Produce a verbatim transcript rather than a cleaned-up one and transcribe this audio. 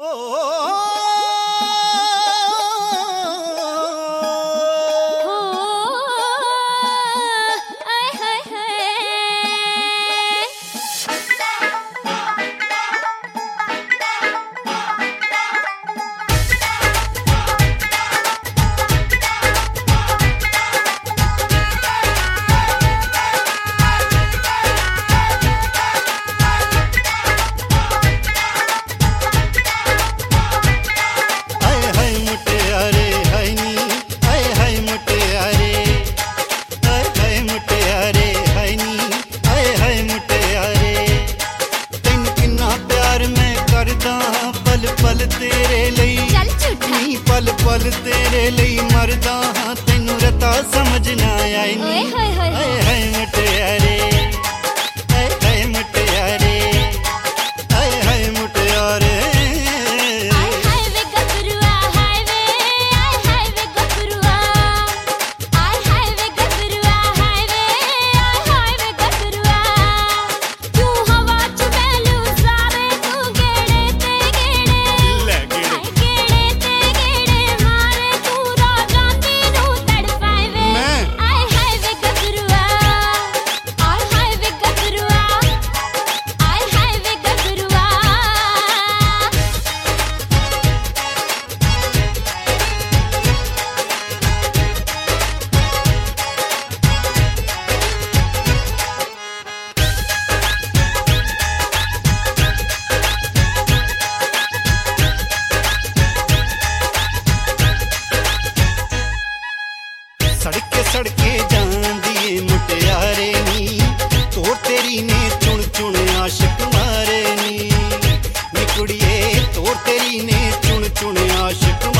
पल पल तेरे लिए मरदा हाँ तेनू रता समझ ना आई नी। हाय हाय मुटियारे हाय हाय मुटियारे हाय हाय मुटियारे सड़के सड़के जांदी मुटियारे नी तोर तेरी ने चुन चुन आशिक मारे नी नी कुड़िए तोर तेरी ने चुन चुन आशिक